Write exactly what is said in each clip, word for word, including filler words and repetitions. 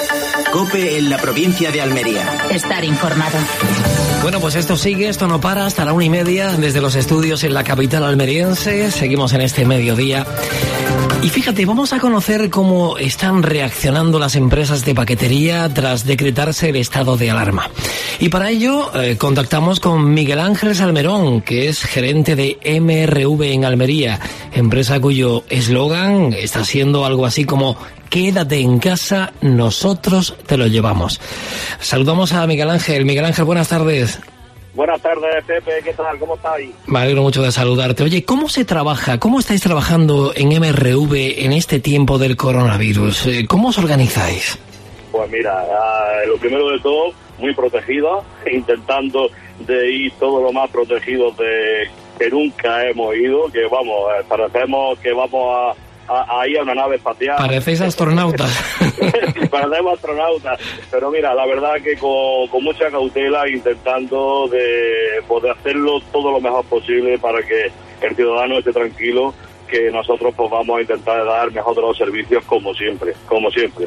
COPE en la provincia de Almería. Estar informado. Bueno, pues esto sigue, esto no para, hasta la una y media desde los estudios en la capital almeriense. Seguimos en este mediodía. Y fíjate, vamos a conocer cómo están reaccionando las empresas de paquetería tras decretarse el estado de alarma. Y para ello eh, contactamos con Miguel Ángel Salmerón, que es gerente de M R V en Almería, empresa cuyo eslogan está siendo algo así como "Quédate en casa, nosotros te lo llevamos". Saludamos a Miguel Ángel. Miguel Ángel, buenas tardes. Buenas tardes, Pepe, ¿qué tal? ¿Cómo estáis? Me alegro mucho de saludarte. Oye, ¿cómo se trabaja? ¿Cómo estáis trabajando en M R V en este tiempo del coronavirus? ¿Cómo os organizáis? Pues mira, uh, lo primero de todo, muy protegidos, intentando de ir todo lo más protegidos de que nunca hemos ido, que vamos, eh, parecemos que vamos a, a, a ir a una nave espacial. Parecéis astronautas. Parecemos astronautas, pero mira, la verdad que con, con mucha cautela, intentando de poder hacerlo todo lo mejor posible para que el ciudadano esté tranquilo, que nosotros pues vamos a intentar dar mejor de los servicios como siempre, como siempre.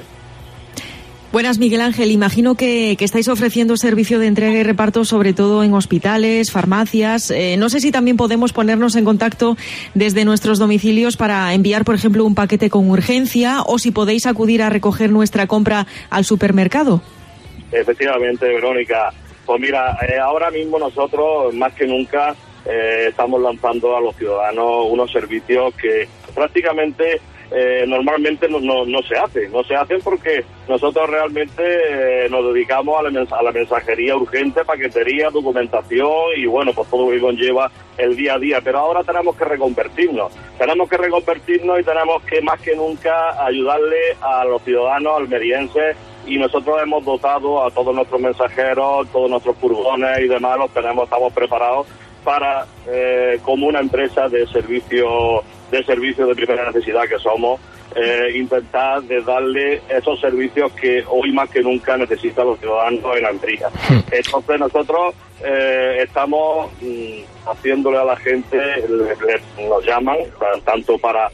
Buenas, Miguel Ángel. Imagino que, que estáis ofreciendo servicio de entrega y reparto sobre todo en hospitales, farmacias. Eh, no sé si también podemos ponernos en contacto desde nuestros domicilios para enviar, por ejemplo, un paquete con urgencia, o si podéis acudir a recoger nuestra compra al supermercado. Efectivamente, Verónica. Pues mira, eh, ahora mismo nosotros, más que nunca, eh, estamos lanzando a los ciudadanos unos servicios que prácticamente... Eh, normalmente no, no, no se hace, no se hacen porque nosotros realmente eh, nos dedicamos a la, mens- a la mensajería urgente, paquetería, documentación y bueno, pues todo lo que conlleva el día a día, pero ahora tenemos que reconvertirnos, tenemos que reconvertirnos y tenemos que más que nunca ayudarle a los ciudadanos almerienses, y nosotros hemos dotado a todos nuestros mensajeros, todos nuestros furgones y demás, los tenemos, estamos preparados para, eh, como una empresa de servicio de servicios de primera necesidad que somos, eh, intentar de darle esos servicios que hoy más que nunca necesitan los ciudadanos en Almería. Entonces nosotros eh, estamos mm, haciéndole a la gente, le, le, nos llaman, tanto para,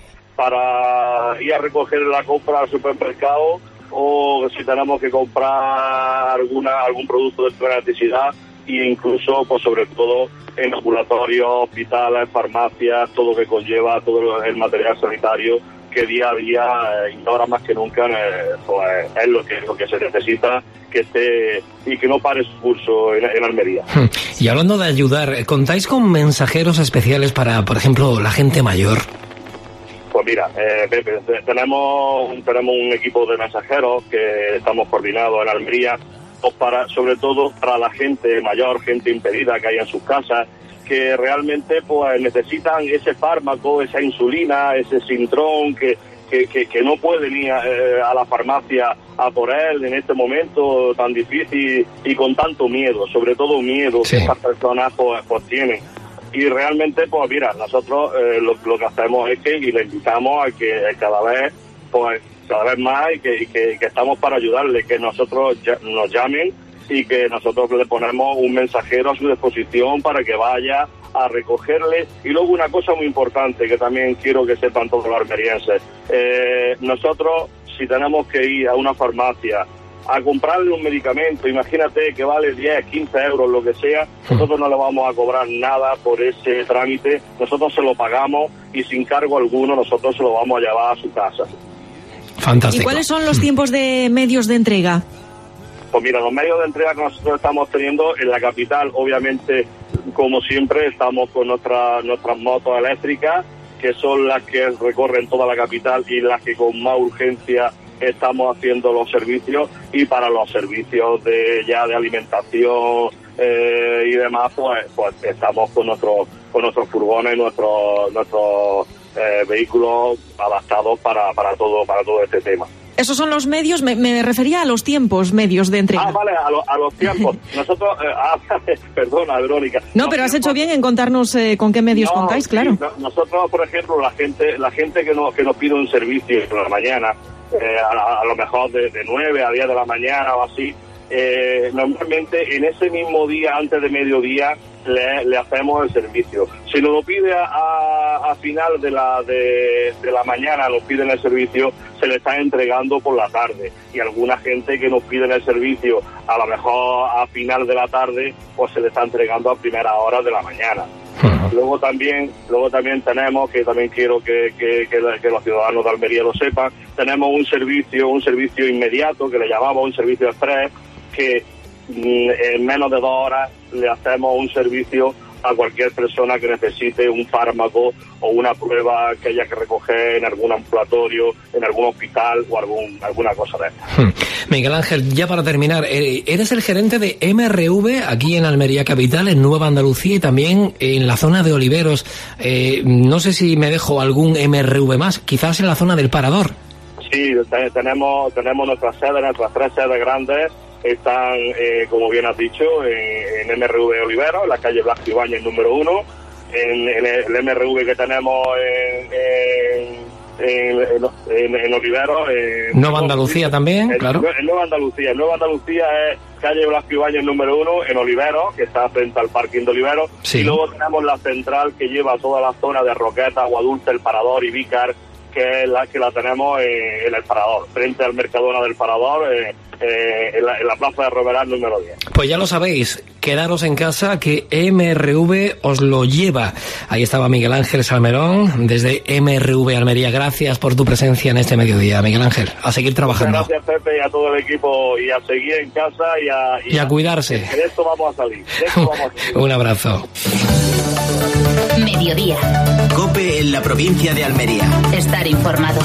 para ir a recoger la compra al supermercado, o si tenemos que comprar alguna algún producto de primera necesidad, e incluso, pues sobre todo, en ambulatorios, hospitales, farmacias, todo lo que conlleva, todo el material sanitario que día a día, eh, y ahora más que nunca, eh, pues, es lo que, lo que se necesita, que esté y que no pare su curso en, en Almería. Y hablando de ayudar, ¿contáis con mensajeros especiales para, por ejemplo, la gente mayor? Pues mira, eh, Pepe, tenemos, tenemos un equipo de mensajeros que estamos coordinados en Almería, para, sobre todo para la gente mayor, gente impedida que hay en sus casas, que realmente pues necesitan ese fármaco, esa insulina, ese Sintrón, que, que, que, que no pueden ir a, eh, a la farmacia a por él en este momento tan difícil y con tanto miedo, sobre todo miedo sí. que estas personas pues, pues tienen. Y realmente, pues mira, nosotros eh, lo, lo que hacemos es que y le invitamos a que cada vez, pues cada vez más y que, y que, que estamos para ayudarle, que nosotros ya, nos llamen y que nosotros le ponemos un mensajero a su disposición para que vaya a recogerle. Y luego una cosa muy importante que también quiero que sepan todos los almerienses, eh, nosotros si tenemos que ir a una farmacia a comprarle un medicamento, imagínate que vale diez, quince euros, lo que sea, nosotros no le vamos a cobrar nada por ese trámite, nosotros se lo pagamos y sin cargo alguno nosotros se lo vamos a llevar a su casa. Fantástico. ¿Y cuáles son los tiempos de medios de entrega? Pues mira, los medios de entrega que nosotros estamos teniendo en la capital, obviamente, como siempre, estamos con nuestra, nuestras motos eléctricas, que son las que recorren toda la capital y las que con más urgencia estamos haciendo los servicios. Y para los servicios de ya de alimentación eh, y demás, pues, pues estamos con nuestros con nuestros furgones, nuestros nuestros eh, vehículos adaptados para para todo para todo este tema. Esos son los medios, me, me refería a los tiempos medios de entrega. Ah, vale, a, lo, a los tiempos. Nosotros, eh, ah, perdona, Verónica. No, pero has hecho bien en contarnos eh, con qué medios no, contáis, claro. Sí, no, nosotros, por ejemplo, la gente la gente que nos, que nos pide un servicio por la mañana, eh, a, a lo mejor de, de nueve a diez de la mañana o así, eh, normalmente en ese mismo día, antes de mediodía, le, le hacemos el servicio. Si nos lo pide a, a, a final de la de, de la mañana, nos piden el servicio, se le está entregando por la tarde. Y alguna gente que nos piden el servicio a lo mejor a final de la tarde, pues se le está entregando a primera hora de la mañana. Uh-huh. Luego también luego también tenemos, que también quiero que, que, que, que los ciudadanos de Almería lo sepan, tenemos un servicio, un servicio inmediato que le llamamos un servicio express, que en menos de dos horas le hacemos un servicio a cualquier persona que necesite un fármaco o una prueba que haya que recoger en algún ambulatorio, en algún hospital o algún, alguna cosa de esta. Hmm. Miguel Ángel, ya para terminar, eres el gerente de M R V aquí en Almería Capital, en Nueva Andalucía y también en la zona de Oliveros. Eh, no sé si me dejo algún M R V más, quizás en la zona del Parador. Sí, tenemos, tenemos nuestras sedes, nuestras tres sedes grandes. Están, eh, como bien has dicho, en, en M R V Olivero, en la calle Blas Ibáñez número uno, en, en el M R V que tenemos en, en, en, en, en Olivero. En Nueva Andalucía también, en, claro. En Nueva Andalucía. En Nueva Andalucía es calle Blas Ibáñez número uno, en Olivero, que está frente al parking de Olivero. Sí. Y luego tenemos la central que lleva toda la zona de Roqueta, Aguadulce, El Parador y Vícar, que es la que la tenemos en, en el Parador, frente al Mercadona del Parador, eh, eh, en, la, en la plaza de Roberán número diez. Pues ya lo sabéis, quedaros en casa que M R V os lo lleva. Ahí estaba Miguel Ángel Salmerón desde M R V Almería. Gracias por tu presencia en este mediodía, Miguel Ángel. A seguir trabajando. Muchas gracias, Pepe, y a todo el equipo, y a seguir en casa y a, y y a, a cuidarse. De esto vamos a salir. De esto vamos a salir. Un abrazo. Mediodía. COPE en la provincia de Almería. Estar informado.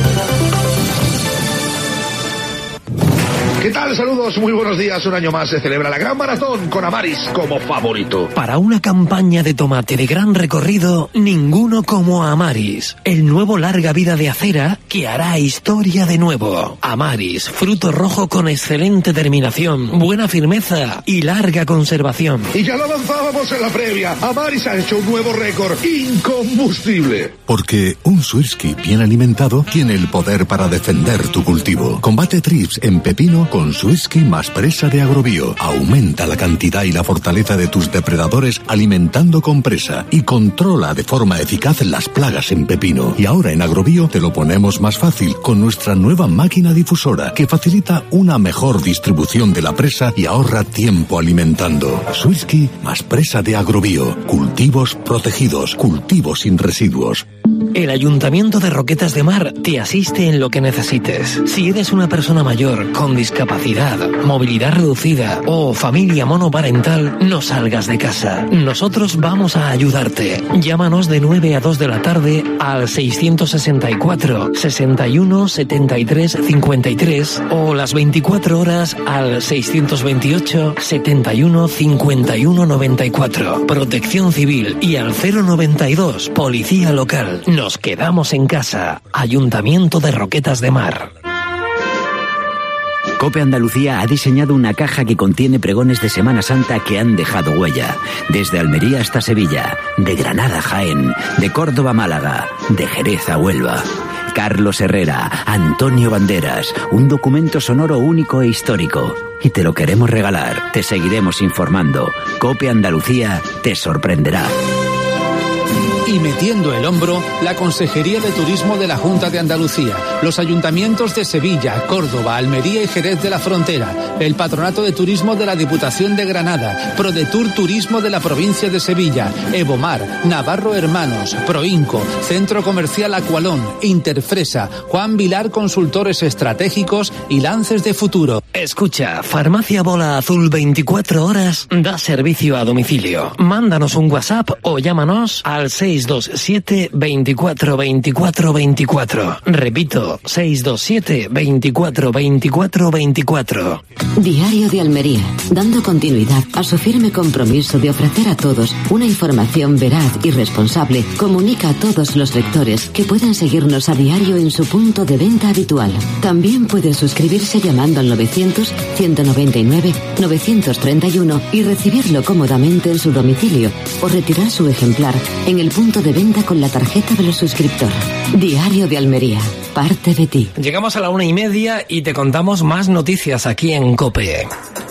¿Qué tal? Saludos, muy buenos días. Un año más se celebra la Gran Maratón con Amaris como favorito. Para una campaña de tomate de gran recorrido, ninguno como Amaris. El nuevo larga vida de acera que hará historia de nuevo. Amaris, fruto rojo con excelente terminación, buena firmeza y larga conservación. Y ya lo avanzábamos en la previa. Amaris ha hecho un nuevo récord incombustible. Porque un Swirsky bien alimentado tiene el poder para defender tu cultivo. Combate trips en pepino con Swirsky más presa de Agrobio. Aumenta la cantidad y la fortaleza de tus depredadores alimentando con presa y controla de forma eficaz las plagas en pepino. Y ahora en Agrobio te lo ponemos más fácil con nuestra nueva máquina difusora que facilita una mejor distribución de la presa y ahorra tiempo alimentando. Swirsky más presa de Agrobio. Cultivos protegidos, cultivos sin residuos. El Ayuntamiento de Roquetas de Mar te asiste en lo que necesites. Si eres una persona mayor, con discapacidad, movilidad reducida o familia monoparental, no salgas de casa. Nosotros vamos a ayudarte. Llámanos de nueve a dos de la tarde al seiscientos sesenta y cuatro, sesenta y uno, setenta y tres, cincuenta y tres o las veinticuatro horas al seiscientos veintiocho, setenta y uno, cincuenta y uno, noventa y cuatro. Protección Civil y al cero noventa y dos, Policía Local. Nos quedamos en casa. Ayuntamiento de Roquetas de Mar. COPE Andalucía ha diseñado una caja que contiene pregones de Semana Santa que han dejado huella. Desde Almería hasta Sevilla, de Granada a Jaén, de Córdoba a Málaga, de Jerez a Huelva. Carlos Herrera, Antonio Banderas, un documento sonoro único e histórico. Y te lo queremos regalar, te seguiremos informando. COPE Andalucía te sorprenderá. Y metiendo el hombro, la Consejería de Turismo de la Junta de Andalucía, los ayuntamientos de Sevilla, Córdoba, Almería y Jerez de la Frontera, el Patronato de Turismo de la Diputación de Granada, ProDetour Turismo de la Provincia de Sevilla, Evomar, Navarro Hermanos, Proinco, Centro Comercial Acualón, Interfresa, Juan Vilar Consultores Estratégicos y Lances de Futuro. Escucha, Farmacia Bola Azul veinticuatro horas da servicio a domicilio. Mándanos un WhatsApp o llámanos al seis dos siete, veinticuatro, veinticuatro, veinticuatro. Repito, seis dos siete, veinticuatro, veinticuatro, veinticuatro. Diario de Almería, dando continuidad a su firme compromiso de ofrecer a todos una información veraz y responsable, comunica a todos los lectores que pueden seguirnos a diario en su punto de venta habitual. También puede suscribirse llamando al novecientos, ciento noventa y nueve, novecientos treinta y uno y recibirlo cómodamente en su domicilio o retirar su ejemplar en el punto de venta con la tarjeta de los suscriptor. Diario de Almería, parte de ti. Llegamos a la una y media y te contamos más noticias aquí en COPE.